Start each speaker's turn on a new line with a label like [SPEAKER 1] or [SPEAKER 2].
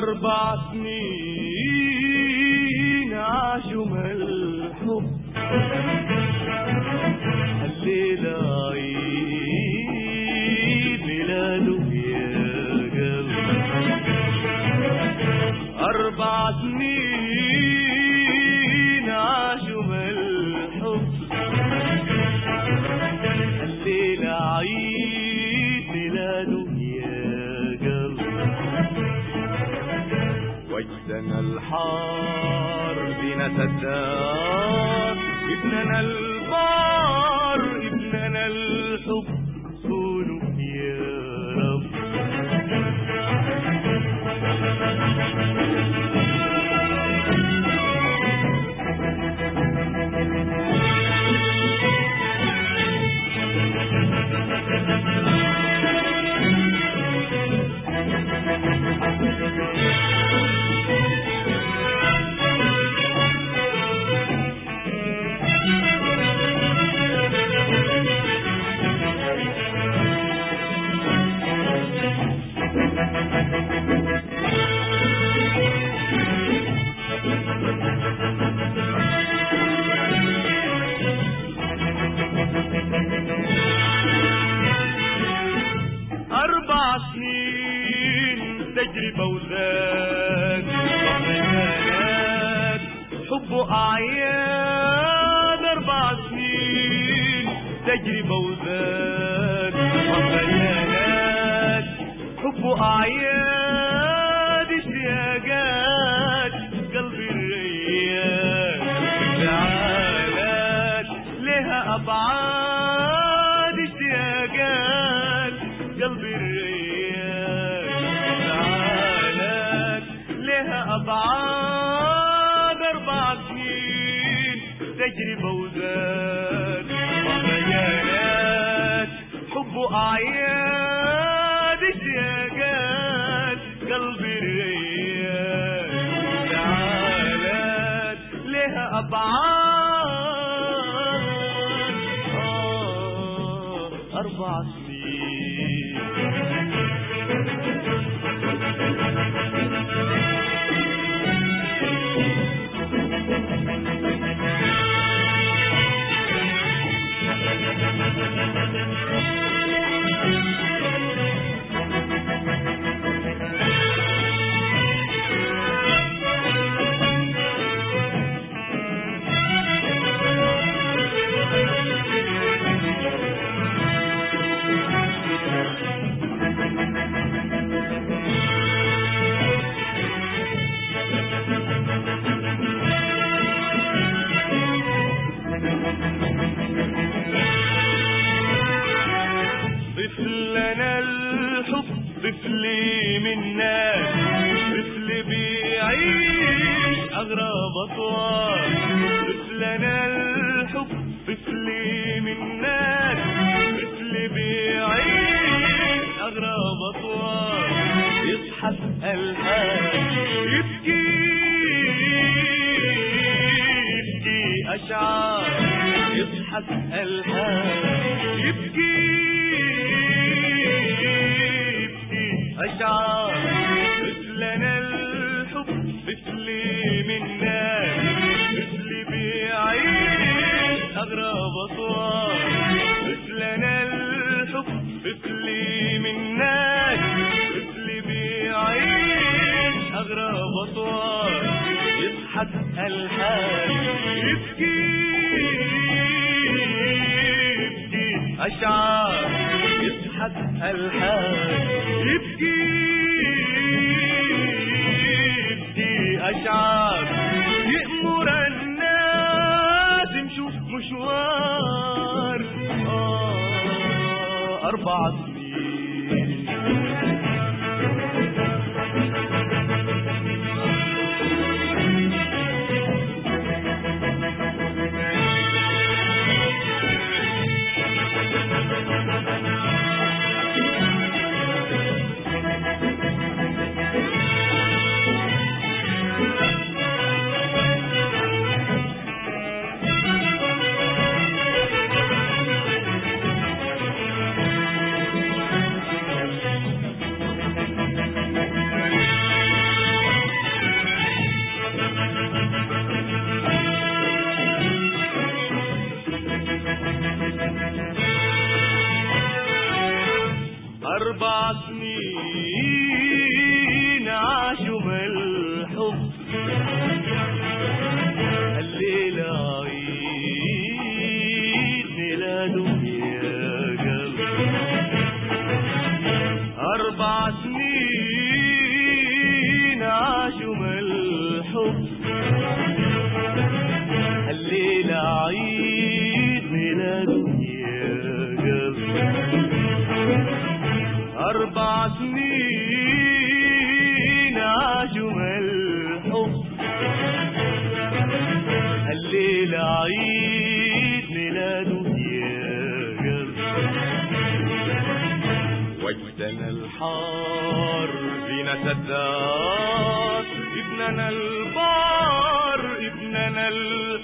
[SPEAKER 1] 4 سنين عاشوا الحب، الليلة عيد ميلاده يا قلبي. 4 سنين عاشوا الحب، الليلة عيد ميلاده يا قلبي. وجدنا الحار زينة الدار، ابننا البار ابننا الحب، صونوا يا رب. تجربة وزاد وخيالات حب أعياد. 4 سنين تجربة وزاد وخيالات حب أعياد. اشتياقات قلبي الريان انفعالات لها أبعاد. اشتياقات قلبي الريان لها أبعاد. 4 سنين تجربة وزاد وخيالات حب أعياد. اشتياقات قلبي الريان انفعالات لها أبعاد. 4 سنين طفلنا الحب طفلي من ناس، طفل بيعيش أغراب أطوار. طفلنا الحب طفلي من ناس، طفل بيعيش أغراب أطوار. يصحى الحال يبكي يبكي أشعار. يصحى الحال يبكي أشعار. طفلنا الحب طفلي من ناس، طفل بيعيش أغراب أطوار. طفلنا الحب طفلي من ناس، طفل بيعيش أغراب أطوار. يضحك الحال يبكي يبكي أشعار. يضحك الحال يبكي يبكي أشعار. يأمر الناس يمشوا مشوار. 4 سنين 4 سنين عاشوا بالحب، الليلة عيد ميلادهم يا قلب. 4 سنين عاشوا بالحب، الليلة عيد ميلادهم يا قلب. 4 سنين عاشوا بالحب، الليلة عيد ميلادهم يا قلب. وجدنا الحار فينا سداد، ابننا البار ابننا